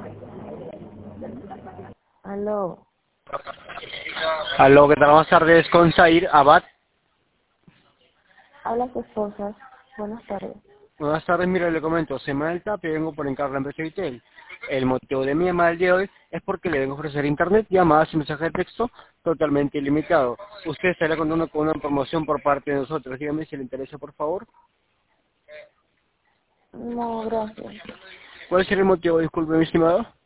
Aló. Aló, ¿qué tal? Buenas tardes, con Zair Abad. Habla su esposa. Buenas tardes. Buenas tardes, mira, le comento, soy Manuel Tapia, vengo por encargo de la empresa Vitel. El motivo de mi llamada el día de hoy es porque le vengo a ofrecer internet, llamadas y mensajes de texto totalmente ilimitado. Usted estará contando con una promoción por parte de nosotros. Dígame si le interesa, por favor. No, gracias. ¿Cuál sería el motivo? Disculpe, mi estimado.